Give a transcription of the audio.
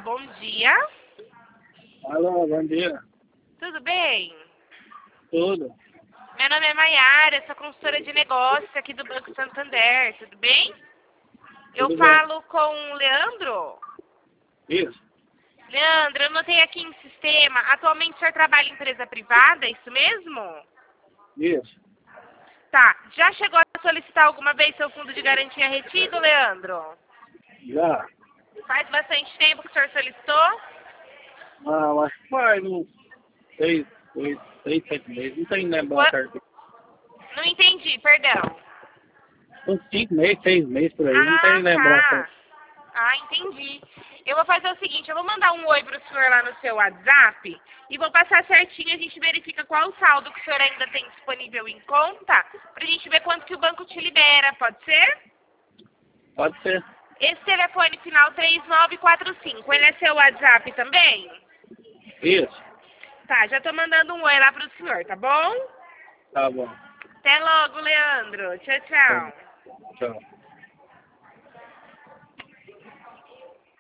bom dia. Alô, bom dia. Tudo bem? Tudo? Meu nome é Maiara, sou consultora de negócios aqui do Banco Santander, tudo bem? Eu Tudo bem. falo com o Leandro. Isso? Leandro, eu notei aqui em sistema, atualmente o senhor trabalha em empresa privada, é isso mesmo? Isso. Tá, já chegou a solicitar alguma vez seu fundo de garantia retido, Leandro? Já? Faz bastante tempo que o senhor solicitou? Não, acho que faz uns 7 meses. Não tem lembrar certo. Não entendi, perdão. Uns 5 meses, 6 meses por aí. Não tem Ah, lembrar tá. certo. Ah, entendi. Eu vou fazer o seguinte, eu vou mandar um oi pro senhor lá no seu WhatsApp e vou passar certinho, a gente verifica qual o saldo que o senhor ainda tem disponível em conta, pra gente ver quanto que o banco te libera, pode ser? Pode ser. Esse telefone final 3945, ele é seu WhatsApp também? Isso. Tá, já tô mandando um oi lá pro senhor, tá bom? Tá bom. Até logo, Leandro. Tchau, Tá. tchau. Tchau.